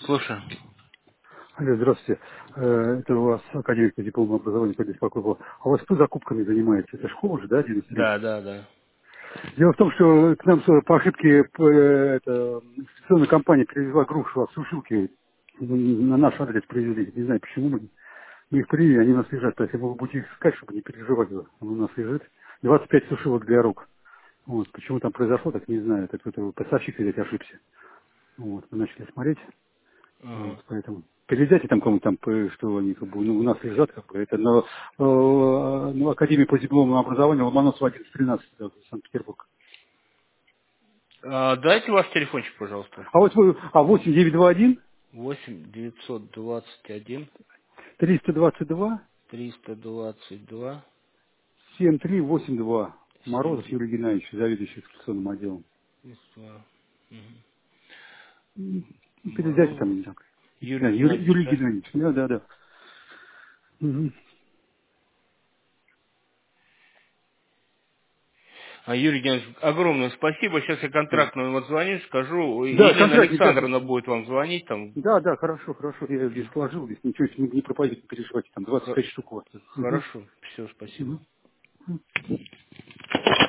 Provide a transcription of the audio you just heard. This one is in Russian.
Слушай. Алло, здравствуйте. Это у вас академик по диплому образования по беспокойству. А у вас кто закупками занимается? Это школа же, да, 93? Да, да, да. Дело в том, что к нам по ошибке инвестиционная компания привезла грушу от сушилки. На наш адрес привезли. Не знаю, почему мы их привели, они у нас лежат. То есть, если вы будете их искать, чтобы не переживать, он у нас лежит. 25 сушилок для рук. Вот. Почему там произошло, так не знаю. Это кто-то поставщик, видать, ошибся. Вот. Мы начали смотреть. Ага. Вот, поэтому передайте там кому-то там, что они как бы, ну, у нас лежат, как бы, это на ну, Академии по дипломному образованию Ломоносова 1113, Санкт-Петербург. Дайте ваш телефончик, пожалуйста. А вот вы, 8921 8 921 322 322 7382. Морозов 73. Юрий Геннадьевич, заведующий экскурсионным отделом. Передайте там, Морозов не так. Да, Юрий Геннадьевич, Юрий да? Геннадьевич, да, да, да. Мгм. Юрий Геннадьевич, огромное спасибо. Сейчас я Да, контрактному отзвоню, скажу. да, Елена контрактник, да. Александровна будет вам звонить там. Да, да, хорошо, хорошо. Я здесь сложил, здесь ничего не пропадет, не переживайте. Там Х- 25 штук у вас. Мгм. Хорошо, все, спасибо. Мгм.